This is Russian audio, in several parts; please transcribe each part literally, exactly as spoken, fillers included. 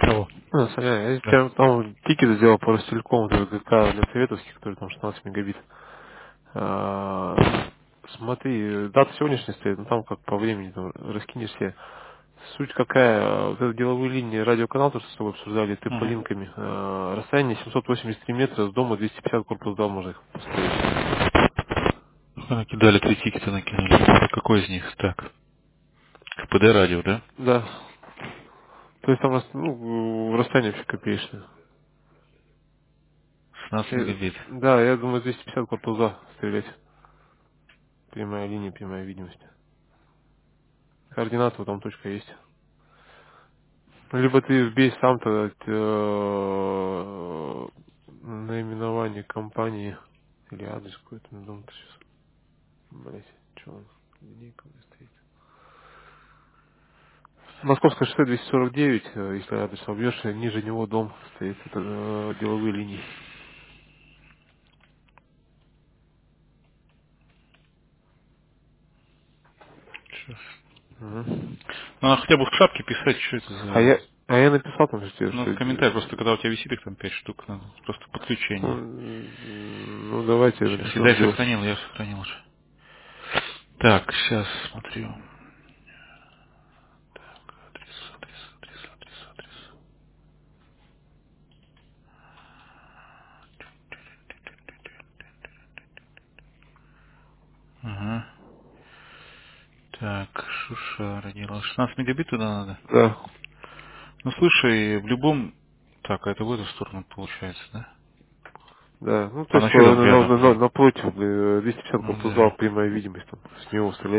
Алло. Ну, Саня, я Да. тебе там тикет сделал по Ростелекому, ГК для советовских, который там шестнадцать мегабит. А, смотри, дата сегодняшняя стоит, ну там как по времени там, раскинешь себе. Суть какая, вот это деловые линии, радиоканал, то, что с тобой обсуждали, ты по Угу. линками. А, расстояние семьсот восемьдесят три метра, с дома двести пятьдесят, корпус два можно их построить. Вы накидали три тикета, накинули. А какой из них? Так. КПД радио, да? Да. То есть там рас- ну, расстояние вообще копеечное. шестнадцать Э, мегабит. Да, я думаю, двести пятьдесят корпус два стрелять. Прямая линия, прямая видимость. Координаты вот там точка есть. Либо ты вбей сам-то э, наименование компании или адрес какой-то, не думаю, сейчас. Блять, что он? Линейка у меня стоит. Московское шоссе двести сорок девять, э, если адрес вобьешь, ниже него дом стоит, это э, деловые линии. Сейчас. Мгм. Ну, надо хотя бы в шапке писать, что это А за... я, а я написал там, что, Ну, что в комментариях, просто э, когда у тебя висит их там пять штук, надо просто подключение. м, ну давайте я Сейчас, и напишу, дай сделаю. сохранил, я сохранил уже. Так, сейчас смотрю. Так, адрес, адрес, адрес, адрес, адрес. Ага. Так, Шуша родила. шестнадцать мегабит туда надо? Да, Ну, слушай, в любом... Так, а это в эту сторону получается, да? да. Ну то А на есть что э, там на- на- рядом? на- напротив, э, двести пятьдесят Ну корпус два, да. прямая видимость, там, с него стрелять.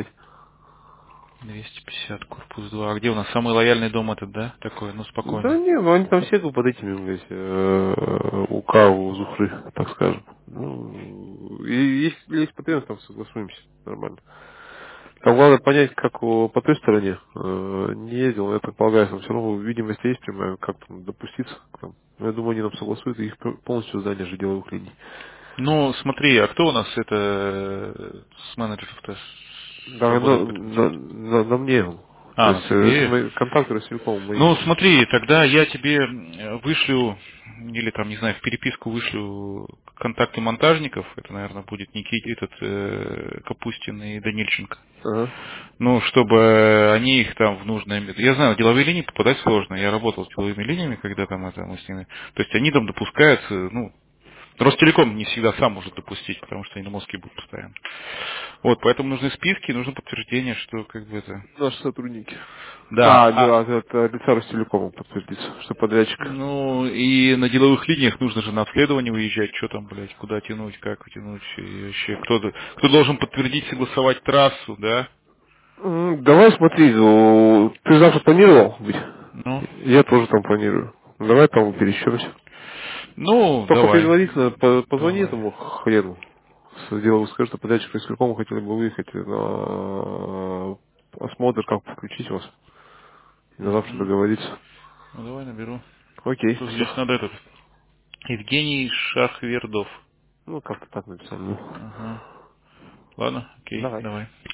двести пятьдесят, корпус два. А где у нас самый лояльный дом этот, да? Такой, ну, Да спокойный. не, ну они там все под этими, блядь, э, у Каву, Зухры, так скажем. Ну, и если есть потребность, там согласуемся, нормально. Там главное понять, как у- по той стороне э, не ездил, я так полагаю, там все равно видимость есть прямая, как там допуститься к нам. Но я думаю, они нам согласуют, и их полностью здание же деловых линий. Ну, смотри, а кто у нас это э, с менеджеров-то с- Да, на, работает по этому на, тикету? на- на мне. То А, на есть, э, это тебе. мои контакты Ростелекома мои. Ну, смотри, тогда я тебе э, вышлю, или там, не знаю, в переписку вышлю контакты монтажников. Это, наверное, будет Никит, этот э, Капустин и Данильченко. Ага. Ну, чтобы они их там в нужное место. Я знаю, в деловые линии попадать сложно. Я работал с деловыми линиями, когда там это мы с ними. То есть они там допускаются, ну, Ростелеком не всегда сам может допустить, потому что они на мозге будут постоянно. Вот, поэтому нужны списки, нужно подтверждение, что как бы это. Наши сотрудники. Да, А, а да, это лица Ростелекома подтвердится, что подрядчик. ну и на деловых линиях нужно же на обследование выезжать, что там, блядь, куда тянуть, как тянуть, и вообще кто, д- кто должен подтвердить, согласовать трассу, да? М, Давай смотри, ну, ты завтра планировал быть? Ну, Я тоже там планирую. Давай там пересечемся. ну, Только давай, предварительно по- позвони давай. этому хрену. С делом скажи, что подрядчик Ростелекома хотели бы выехать на осмотр, как подключить вас. И на завтра Мгм. договориться. Ну, давай наберу. Окей, Тут все. здесь надо этот. Евгений Шахвердов. Ну, как-то так написал. Ну. Ага. Ладно, окей, Давай. давай.